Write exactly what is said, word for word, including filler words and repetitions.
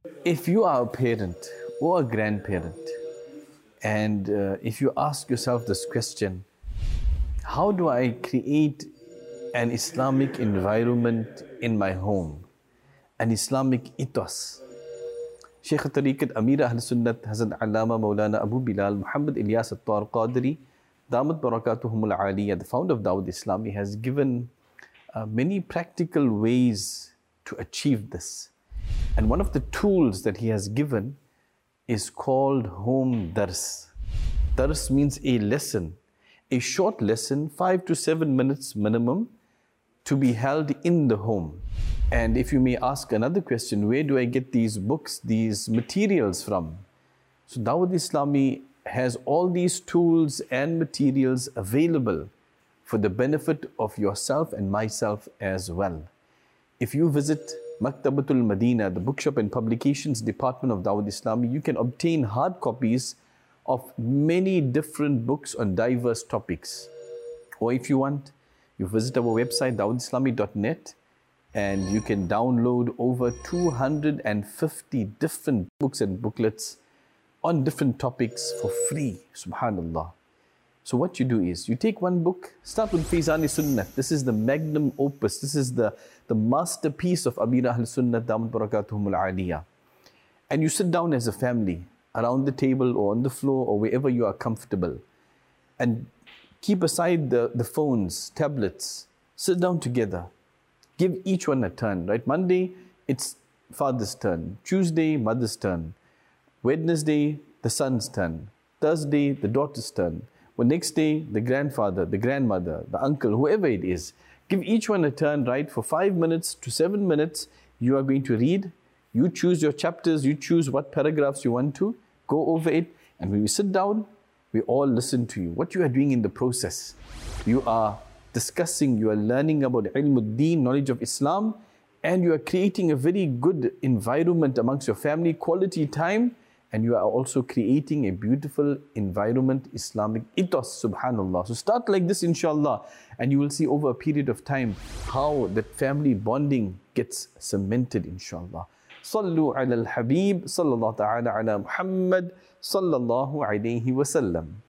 If you are a parent or a grandparent, and uh, if you ask yourself this question, how do I create an Islamic environment in my home, an Islamic ethos? Shaykh al-Tariqat Amir Ahl Sunnat Hazrat Allama Maulana Abu Bilal Muhammad Ilyas Attar Qadri, Damat Barakatuhum al-Aliyah, the founder of Dawud Islami, has given uh, many practical ways to achieve this. And one of the tools that he has given is called home dars. Dars means a lesson, a short lesson, five to seven minutes minimum, to be held in the home. And if you may ask another question, where do I get these books, these materials from? So Dawud Islami has all these tools and materials available for the benefit of yourself and myself as well. If you visit Maktabatul Madina, the bookshop and publications department of Dawud Islami, you can obtain hard copies of many different books on diverse topics. Or if you want, you visit our website dawud islami dot net and you can download over two hundred fifty different books and booklets on different topics for free. Subhanallah. So what you do is, you take one book, start with Faizan Sunnah. This is the magnum opus. This is the, the masterpiece of Amir Ahl Sunnah, Damat Barakatuhum al-Aliyah. And you sit down as a family, around the table or on the floor or wherever you are comfortable. And keep aside the, the phones, tablets. Sit down together. Give each one a turn, right? Monday, it's father's turn. Tuesday, mother's turn. Wednesday, the son's turn. Thursday, the daughter's turn. Well, next day, the grandfather, the grandmother, the uncle, whoever it is. Give each one a turn, right? For five minutes to seven minutes, you are going to read. You choose your chapters, you choose what paragraphs you want to. Go over it. And when you sit down, we all listen to you. What you are doing in the process. You are discussing, you are learning about ilmuddin, knowledge of Islam, and you are creating a very good environment amongst your family, quality time, and you are also creating a beautiful environment, Islamic ethos, subhanallah. So start like this, inshallah, and you will see over a period of time how that family bonding gets cemented, inshallah. Sallu ala al-Habib, sallallahu ta'ala ala Muhammad, sallallahu alayhi wa sallam.